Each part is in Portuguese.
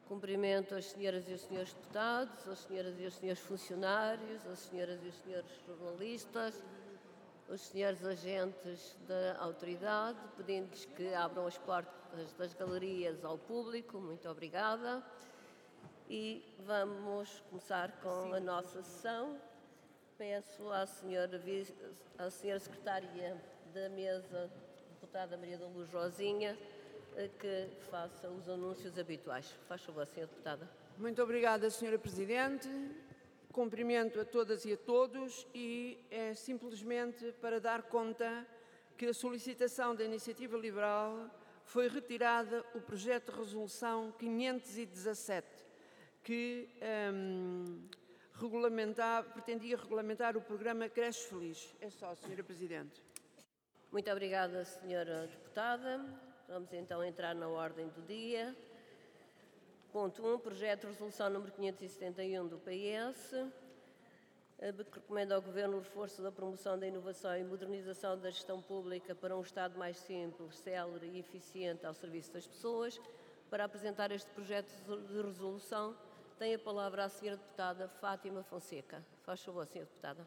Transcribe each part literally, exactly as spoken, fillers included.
Cumprimento as senhoras e os senhores deputados, as senhoras e os senhores funcionários, as senhoras e os senhores jornalistas, os senhores agentes da autoridade, pedindo-lhes que abram as portas das galerias ao público. Muito obrigada. E vamos começar com a nossa sessão. Peço à senhora, à senhora secretária da mesa, deputada Maria da Luz Rosinha, que faça os anúncios habituais. Faz favor, senhora deputada. Muito obrigada, senhora Presidente. Cumprimento a todas e a todos e é simplesmente para dar conta que a solicitação da Iniciativa Liberal foi retirada o projeto de resolução quinhentos e dezassete, que hum, regulamentar, pretendia regulamentar o programa Creche Feliz. É só, senhora Presidente. Muito obrigada, senhora deputada. Vamos então entrar na ordem do dia. Ponto um, projeto de resolução número quinhentos e setenta e um do P S, que recomenda ao Governo o reforço da promoção da inovação e modernização da gestão pública para um Estado mais simples, célere e eficiente ao serviço das pessoas. Para apresentar este projeto de resolução, tem a palavra a senhora deputada Fátima Fonseca. Faz favor, senhora deputada.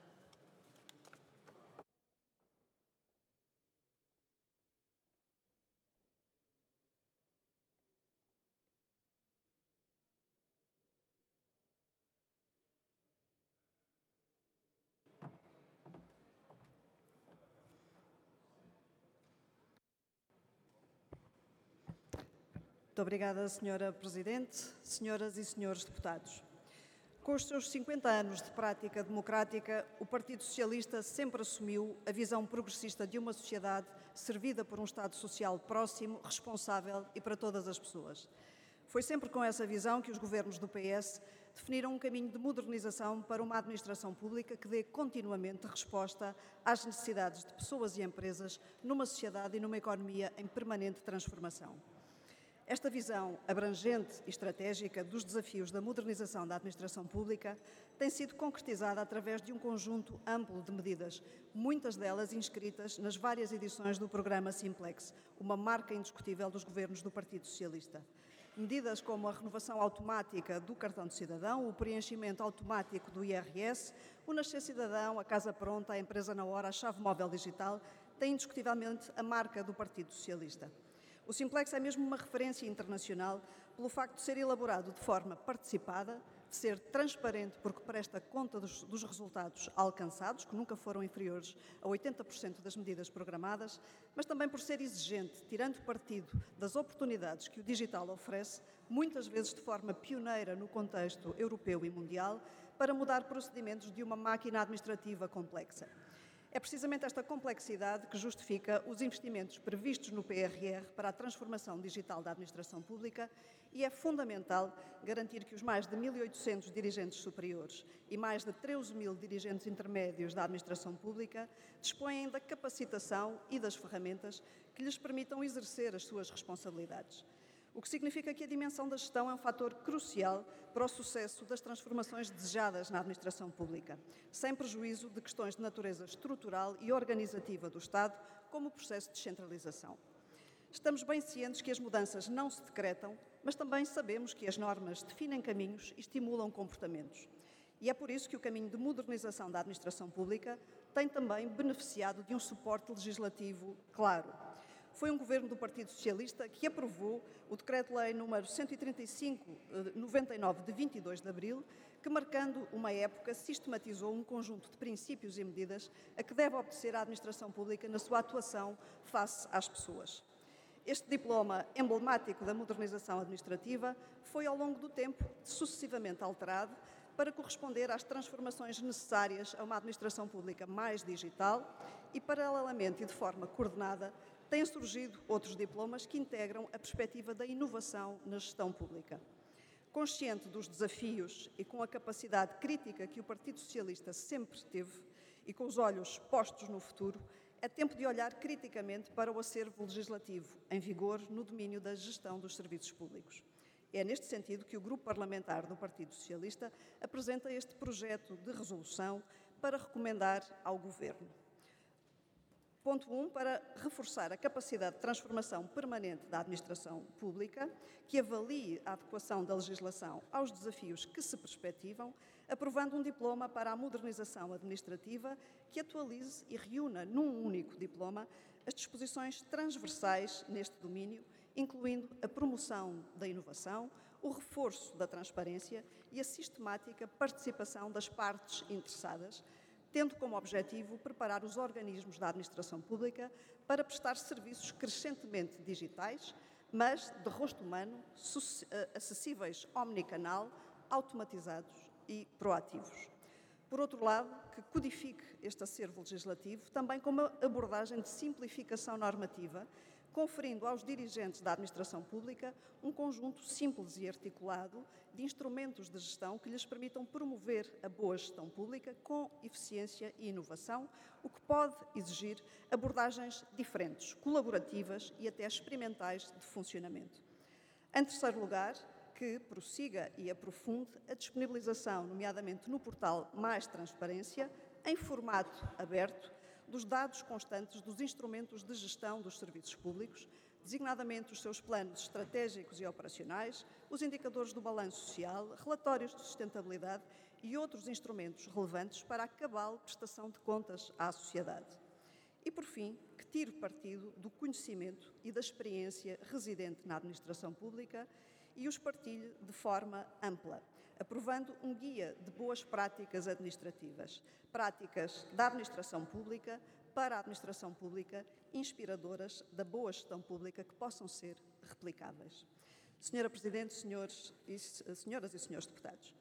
Muito obrigada, senhora Presidente, senhoras e senhores deputados. Com os seus cinquenta anos de prática democrática, o Partido Socialista sempre assumiu a visão progressista de uma sociedade servida por um Estado social próximo, responsável e para todas as pessoas. Foi sempre com essa visão que os governos do P S definiram um caminho de modernização para uma administração pública que dê continuamente resposta às necessidades de pessoas e empresas numa sociedade e numa economia em permanente transformação. Esta visão abrangente e estratégica dos desafios da modernização da administração pública tem sido concretizada através de um conjunto amplo de medidas, muitas delas inscritas nas várias edições do programa Simplex, uma marca indiscutível dos governos do Partido Socialista. Medidas como a renovação automática do cartão de cidadão, o preenchimento automático do I R S, o Nascer Cidadão, a Casa Pronta, a Empresa na Hora, a Chave Móvel Digital, têm indiscutivelmente a marca do Partido Socialista. O Simplex é mesmo uma referência internacional pelo facto de ser elaborado de forma participada, de ser transparente porque presta conta dos, dos resultados alcançados, que nunca foram inferiores a oitenta por cento das medidas programadas, mas também por ser exigente, tirando partido das oportunidades que o digital oferece, muitas vezes de forma pioneira no contexto europeu e mundial, para mudar procedimentos de uma máquina administrativa complexa. É precisamente esta complexidade que justifica os investimentos previstos no P R R para a transformação digital da administração pública e é fundamental garantir que os mais de mil e oitocentos dirigentes superiores e mais de treze mil dirigentes intermédios da administração pública dispõem da capacitação e das ferramentas que lhes permitam exercer as suas responsabilidades. O que significa que a dimensão da gestão é um fator crucial para o sucesso das transformações desejadas na administração pública, sem prejuízo de questões de natureza estrutural e organizativa do Estado, como o processo de descentralização. Estamos bem cientes que as mudanças não se decretam, mas também sabemos que as normas definem caminhos e estimulam comportamentos. E é por isso que o caminho de modernização da administração pública tem também beneficiado de um suporte legislativo claro. Foi um governo do Partido Socialista que aprovou o Decreto-Lei número cento e trinta e cinco barra noventa e nove, de vinte e dois de abril, que, marcando uma época, sistematizou um conjunto de princípios e medidas a que deve obedecer a administração pública na sua atuação face às pessoas. Este diploma emblemático da modernização administrativa foi, ao longo do tempo, sucessivamente alterado para corresponder às transformações necessárias a uma administração pública mais digital e, paralelamente e de forma coordenada, têm surgido outros diplomas que integram a perspectiva da inovação na gestão pública. Consciente dos desafios e com a capacidade crítica que o Partido Socialista sempre teve e com os olhos postos no futuro, é tempo de olhar criticamente para o acervo legislativo em vigor no domínio da gestão dos serviços públicos. É neste sentido que o Grupo Parlamentar do Partido Socialista apresenta este projeto de resolução para recomendar ao Governo. Ponto um, para reforçar a capacidade de transformação permanente da administração pública, que avalie a adequação da legislação aos desafios que se perspectivam, aprovando um diploma para a modernização administrativa que atualize e reúna num único diploma as disposições transversais neste domínio, incluindo a promoção da inovação, o reforço da transparência e a sistemática participação das partes interessadas, tendo como objetivo preparar os organismos da administração pública para prestar serviços crescentemente digitais, mas de rosto humano, acessíveis omnicanal, automatizados e proativos. Por outro lado, que codifique este acervo legislativo também com uma abordagem de simplificação normativa, conferindo aos dirigentes da administração pública um conjunto simples e articulado de instrumentos de gestão que lhes permitam promover a boa gestão pública com eficiência e inovação, o que pode exigir abordagens diferentes, colaborativas e até experimentais de funcionamento. Em terceiro lugar, que prossiga e aprofunde a disponibilização, nomeadamente no portal Mais Transparência, em formato aberto, dos dados constantes dos instrumentos de gestão dos serviços públicos, designadamente os seus planos estratégicos e operacionais, os indicadores do balanço social, relatórios de sustentabilidade e outros instrumentos relevantes para a cabal prestação de contas à sociedade. E, por fim, que tire partido do conhecimento e da experiência residente na administração pública e os partilhe de forma ampla, aprovando um guia de boas práticas administrativas, práticas da administração pública para a administração pública, inspiradoras da boa gestão pública que possam ser replicáveis. Senhora Presidente, senhores e, senhoras e senhores deputados,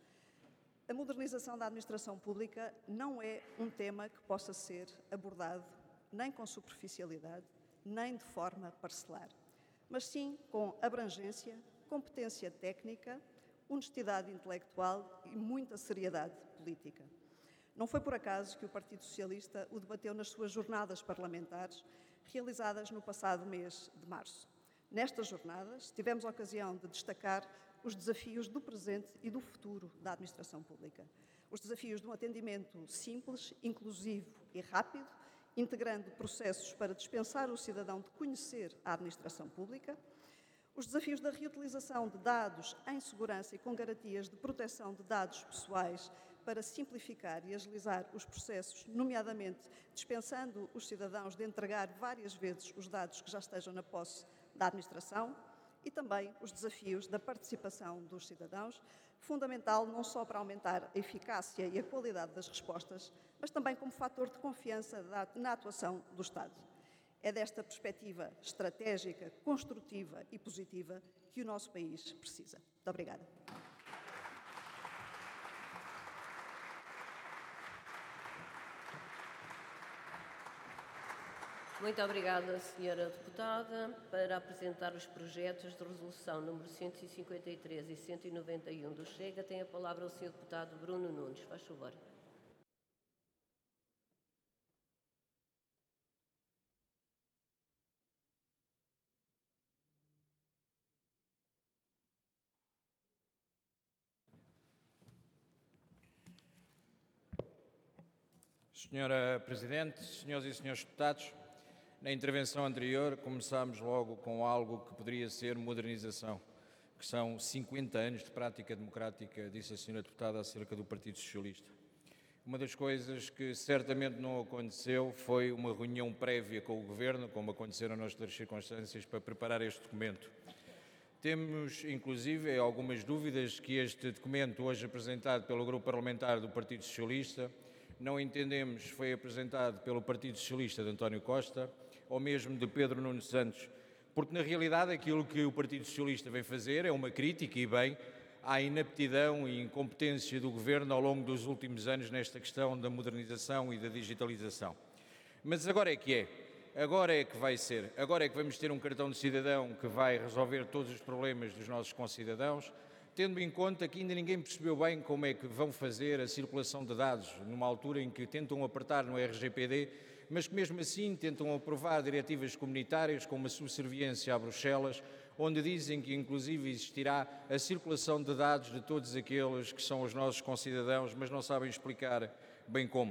a modernização da administração pública não é um tema que possa ser abordado nem com superficialidade, nem de forma parcelar, mas sim com abrangência, competência técnica, honestidade intelectual e muita seriedade política. Não foi por acaso que o Partido Socialista o debateu nas suas jornadas parlamentares, realizadas no passado mês de março. Nestas jornadas, tivemos a ocasião de destacar os desafios do presente e do futuro da administração pública. Os desafios de um atendimento simples, inclusivo e rápido, integrando processos para dispensar o cidadão de conhecer a administração pública, os desafios da reutilização de dados em segurança e com garantias de proteção de dados pessoais para simplificar e agilizar os processos, nomeadamente dispensando os cidadãos de entregar várias vezes os dados que já estejam na posse da administração, e também os desafios da participação dos cidadãos, fundamental não só para aumentar a eficácia e a qualidade das respostas, mas também como fator de confiança na atuação do Estado. É desta perspectiva estratégica, construtiva e positiva que o nosso país precisa. Muito obrigada. Muito obrigada, senhora deputada. Para apresentar os projetos de resolução número cento e cinquenta e três e cento e noventa e um do Chega, tem a palavra o senhor deputado Bruno Nunes. Faz favor. Senhora Presidente, senhoras e senhores deputados, na intervenção anterior começámos logo com algo que poderia ser modernização, que são cinquenta anos de prática democrática, disse a senhora deputada acerca do Partido Socialista. Uma das coisas que certamente não aconteceu foi uma reunião prévia com o Governo, como aconteceram noutras circunstâncias, para preparar este documento. Temos, inclusive, algumas dúvidas que este documento, hoje apresentado pelo Grupo Parlamentar do Partido Socialista, não entendemos foi apresentado pelo Partido Socialista de António Costa ou mesmo de Pedro Nuno Santos, porque na realidade aquilo que o Partido Socialista vem fazer é uma crítica, e bem, à inaptidão e incompetência do Governo ao longo dos últimos anos nesta questão da modernização e da digitalização. Mas agora é que é, agora é que vai ser, agora é que vamos ter um cartão de cidadão que vai resolver todos os problemas dos nossos concidadãos, tendo em conta que ainda ninguém percebeu bem como é que vão fazer a circulação de dados, numa altura em que tentam apertar no R G P D, mas que mesmo assim tentam aprovar diretivas comunitárias com uma subserviência a Bruxelas, onde dizem que inclusive existirá a circulação de dados de todos aqueles que são os nossos concidadãos, mas não sabem explicar bem como.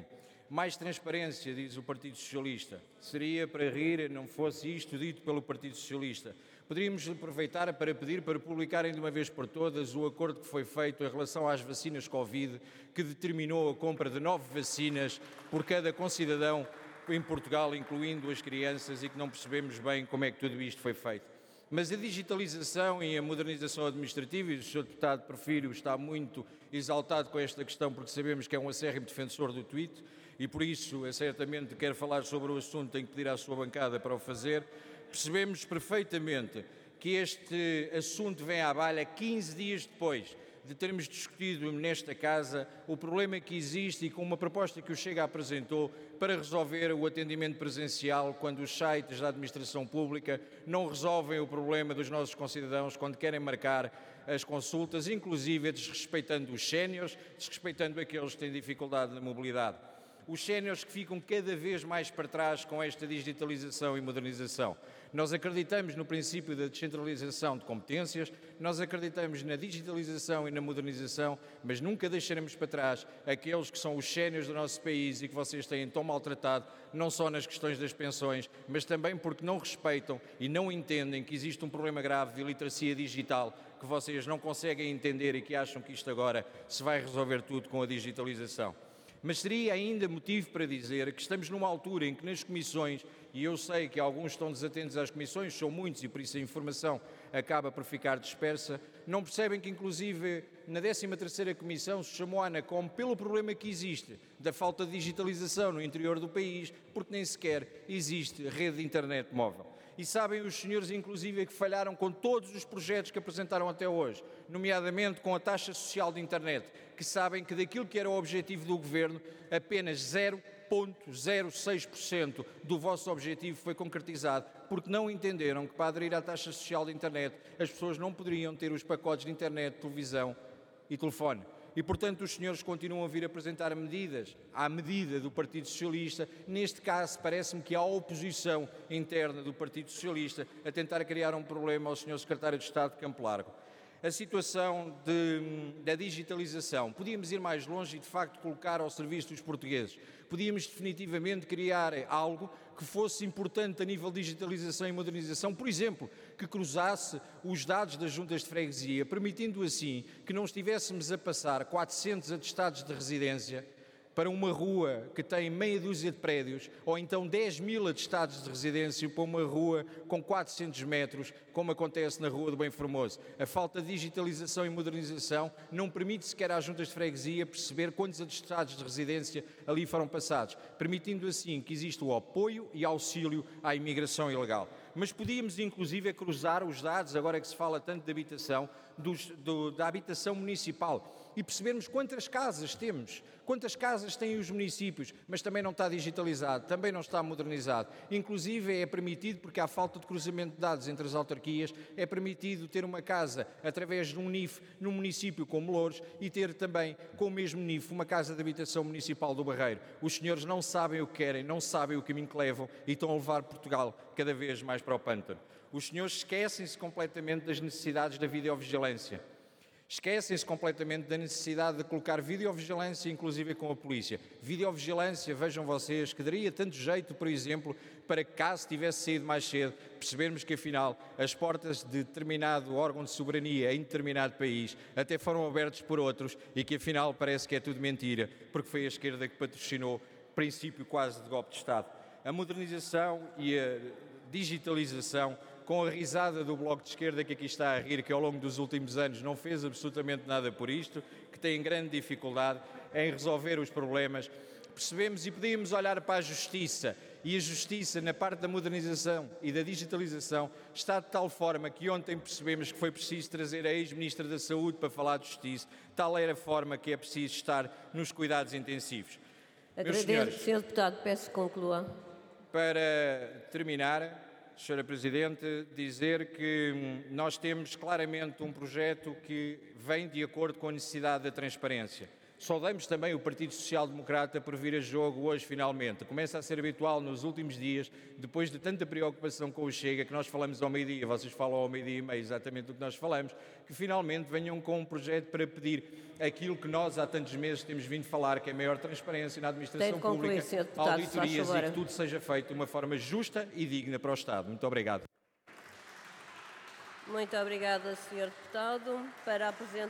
Mais transparência, diz o Partido Socialista. Seria para rir, não fosse isto dito pelo Partido Socialista. Poderíamos aproveitar para pedir para publicarem de uma vez por todas o acordo que foi feito em relação às vacinas Covid, que determinou a compra de nove vacinas por cada concidadão em Portugal, incluindo as crianças, e que não percebemos bem como é que tudo isto foi feito. Mas a digitalização e a modernização administrativa, e o senhor Deputado Porfírio está muito exaltado com esta questão, porque sabemos que é um acérrimo defensor do tweet, e por isso, é certamente, quer falar sobre o assunto, tem que pedir à sua bancada para o fazer. Percebemos perfeitamente que este assunto vem à baila quinze dias depois de termos discutido nesta Casa o problema que existe e com uma proposta que o Chega apresentou para resolver o atendimento presencial quando os sites da administração pública não resolvem o problema dos nossos concidadãos quando querem marcar as consultas, inclusive desrespeitando os séniores, desrespeitando aqueles que têm dificuldade na mobilidade. Os séniores que ficam cada vez mais para trás com esta digitalização e modernização. Nós acreditamos no princípio da descentralização de competências, nós acreditamos na digitalização e na modernização, mas nunca deixaremos para trás aqueles que são os séniores do nosso país e que vocês têm tão maltratado, não só nas questões das pensões, mas também porque não respeitam e não entendem que existe um problema grave de iliteracia digital que vocês não conseguem entender e que acham que isto agora se vai resolver tudo com a digitalização. Mas seria ainda motivo para dizer que estamos numa altura em que nas comissões, e eu sei que alguns estão desatentos às comissões, são muitos e por isso a informação acaba por ficar dispersa, não percebem que inclusive na décima terceira Comissão se chamou a ANACOM pelo problema que existe da falta de digitalização no interior do país, porque nem sequer existe rede de internet móvel. E sabem os senhores, inclusive, que falharam com todos os projetos que apresentaram até hoje, nomeadamente com a taxa social de internet, que sabem que daquilo que era o objetivo do Governo, apenas zero vírgula zero seis por cento do vosso objetivo foi concretizado, porque não entenderam que para aderir à taxa social de internet as pessoas não poderiam ter os pacotes de internet, televisão e telefone. E, portanto, os senhores continuam a vir apresentar medidas à medida do Partido Socialista. Neste caso, parece-me que há oposição interna do Partido Socialista a tentar criar um problema ao senhor Secretário de Estado de Campo Largo. A situação de, da digitalização. Podíamos ir mais longe e, de facto, colocar ao serviço dos portugueses. Podíamos definitivamente criar algo que fosse importante a nível de digitalização e modernização, por exemplo, que cruzasse os dados das juntas de freguesia, permitindo assim que não estivéssemos a passar quatrocentos atestados de residência para uma rua que tem meia dúzia de prédios, ou então dez mil atestados de residência para uma rua com quatrocentos metros, como acontece na Rua do Bem Formoso. A falta de digitalização e modernização não permite sequer às juntas de freguesia perceber quantos atestados de residência ali foram passados, permitindo assim que exista o apoio e auxílio à imigração ilegal. Mas podíamos, inclusive, cruzar os dados, agora que se fala tanto de habitação, dos, do, da habitação municipal, e percebermos quantas casas temos, quantas casas têm os municípios, mas também não está digitalizado, também não está modernizado. Inclusive é permitido, porque há falta de cruzamento de dados entre as autarquias, é permitido ter uma casa através de um N I F num município como Louros e ter também com o mesmo N I F uma casa de habitação municipal do Barreiro. Os senhores não sabem o que querem, não sabem o caminho que levam e estão a levar Portugal cada vez mais para o pântano. Os senhores esquecem-se completamente das necessidades da videovigilância. Esquecem-se completamente da necessidade de colocar videovigilância, inclusive com a polícia. Videovigilância, vejam vocês, que daria tanto jeito, por exemplo, para que caso tivesse saído mais cedo, percebermos que afinal as portas de determinado órgão de soberania em determinado país até foram abertas por outros e que afinal parece que é tudo mentira, porque foi a esquerda que patrocinou princípio quase de golpe de Estado. A modernização e a digitalização, com a risada do Bloco de Esquerda que aqui está a rir, que ao longo dos últimos anos não fez absolutamente nada por isto, que tem grande dificuldade em resolver os problemas. Percebemos e podíamos olhar para a Justiça, e a Justiça, na parte da modernização e da digitalização, está de tal forma que ontem percebemos que foi preciso trazer a ex-Ministra da Saúde para falar de Justiça, tal era a forma que é preciso estar nos cuidados intensivos. Agradeço, senhor Deputado, peço que conclua. Para terminar, senhora Presidente, dizer que nós temos claramente um projeto que vem de acordo com a necessidade da transparência. Saudamos também o Partido Social Democrata por vir a jogo hoje, finalmente. Começa a ser habitual nos últimos dias, depois de tanta preocupação com o Chega, que nós falamos ao meio-dia, vocês falam ao meio-dia e meio exatamente do que nós falamos, que finalmente venham com um projeto para pedir aquilo que nós há tantos meses temos vindo falar, que é maior transparência na administração concluir, pública, senhor Deputado, auditorias se faz e favor. que tudo seja feito de uma forma justa e digna para o Estado. Muito obrigado. Muito obrigada, senhor Deputado. Para apresentar